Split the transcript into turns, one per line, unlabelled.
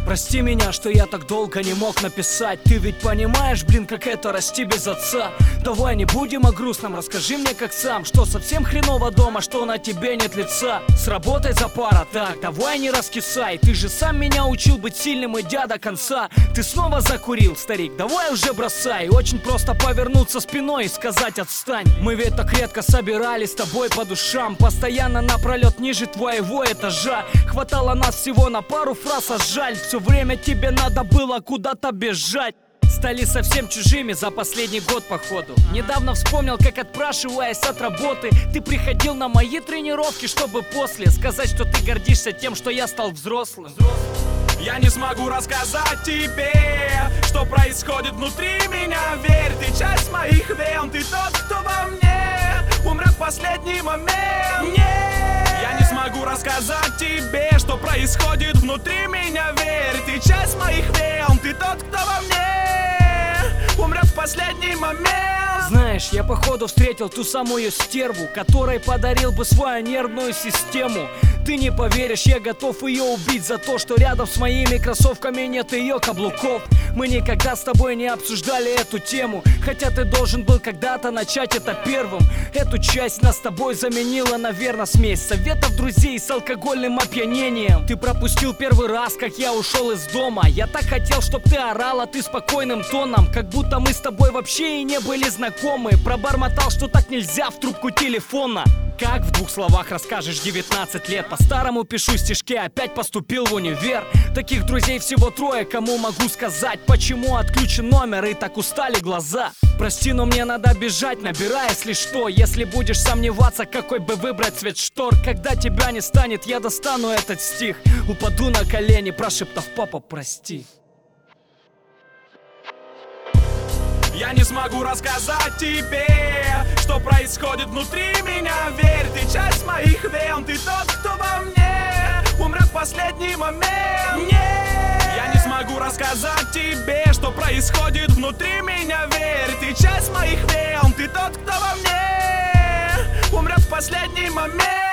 Прости меня, что я так долго не мог написать. Ты ведь понимаешь, блин, как это расти без отца. Давай не будем о грустном, расскажи мне как сам. Что совсем хреново дома, что на тебе нет лица. Сработай за пара, так, давай не раскисай. Ты же сам меня учил быть сильным, идя до конца. Ты снова закурил, старик, давай уже бросай. Очень просто повернуться спиной и сказать отстань. Мы ведь так редко собирались с тобой по душам. Постоянно напролет ниже твоего этажа. Хватало нас всего на пару фраз, а жаль, все время тебе надо было куда-то бежать. Стали совсем чужими за последний год, походу. Недавно вспомнил, как, отпрашиваясь от работы, ты приходил на мои тренировки, чтобы после сказать, что ты гордишься тем, что я стал взрослым.
Я не смогу рассказать тебе, что происходит внутри меня. Верь, ты часть моих вен, ты тот, кто во мне умрет в последний момент. Я не смогу рассказать тебе, что происходит внутри меня. Верь, ты часть моих вен, ты тот, кто во мне умрет в последний момент.
Знаешь, я походу встретил ту самую стерву, которой подарил бы свою нервную систему. Ты не поверишь, я готов ее убить за то, что рядом с моими кроссовками нет ее каблуков. Мы никогда с тобой не обсуждали эту тему, хотя ты должен был когда-то начать это первым. Эту часть нас с тобой заменила, наверное, смесь советов друзей с алкогольным опьянением. Ты пропустил первый раз, как я ушел из дома. Я так хотел, чтоб ты орала, ты спокойным тоном, как будто мы с тобой вообще и не были знакомы. Пробормотал, что так нельзя в трубку телефона. Как в 2 словах расскажешь 19 лет? По-старому пишу стишки, опять поступил в универ. Таких друзей всего 3, кому могу сказать, почему отключен номер и так устали глаза. Прости, но мне надо бежать, набирай, если что. Если будешь сомневаться, какой бы выбрать цвет штор. Когда тебя не станет, я достану этот стих. Упаду на колени, прошептав: папа, прости.
Я не смогу рассказать тебе, что происходит внутри меня. Верь, ты часть моих вен, ты тот, кто во мне умрет в последний момент. Я не смогу рассказать тебе, что происходит внутри меня. Верь, ты часть моих вен, ты тот, кто во мне умрет в последний момент.